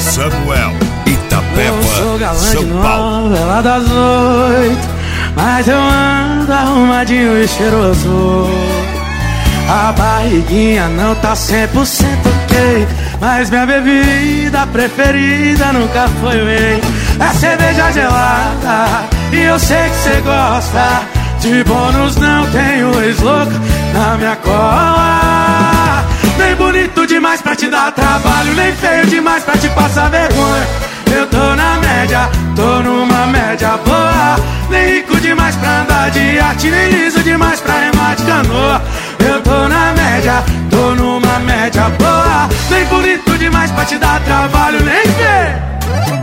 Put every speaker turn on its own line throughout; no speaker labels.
Samuel, Itapeva,
eu sou galã
São
de
Paulo.
novela das 8, mas eu ando arrumadinho e cheiroso. A barriguinha não tá 100% ok, mas minha bebida preferida nunca foi whey. É cerveja gelada e eu sei que cê gosta. De bônus não tenho ex-louca na minha cola. Nem bonito demais pra te dar trabalho, nem feio demais pra te passar vergonha. Eu tô na média, tô numa média boa. Nem rico demais pra andar de arte, nem liso demais pra remar de canoa. Eu tô na média, tô numa média boa. Nem bonito demais pra te dar trabalho, nem feio.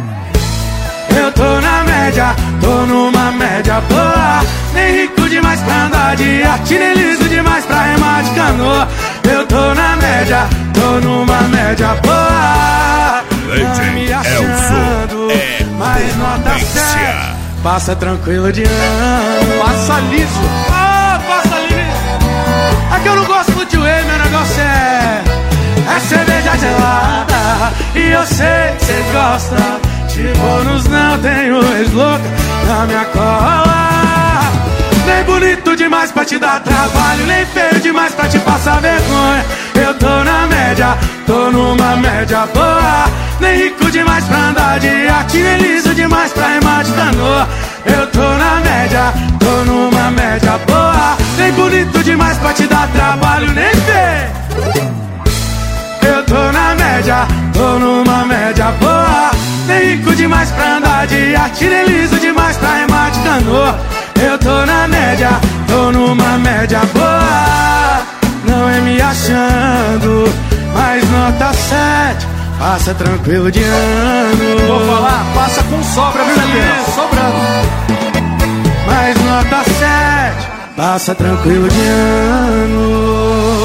Eu tô na média, tô numa média boa. Nem rico demais pra andar de arte, nem liso demais pra remar de canoa. Eu tô na média, tô numa média boa. Não me achando, mas nota 7. Passa tranquilo de ano.
Passa liso.
Ah, passa liso. É que eu não gosto de whey, meu negócio é cerveja gelada. E eu sei que cê gosta. De bônus não tenho ex-louca na minha cola. Nem bonito demais pra te dar trabalho, nem feio demais pra te passar vergonha. Eu tô na média, tô numa média boa. Nem rico demais pra andar de arte, nem liso demais pra remar de canoa. Eu tô na média, tô numa média boa. Nem bonito demais pra te dar trabalho, nem feio. Eu tô na média, tô numa média boa. Nem rico demais pra andar de arte, nem liso demais pra remar de canoa. Eu tô na média, tô numa média boa. Não é me achando, mas nota 7. Passa tranquilo de ano.
Vou falar, passa com sobra, viu, Bebê? Sobrando.
Mas nota 7. Passa tranquilo de ano.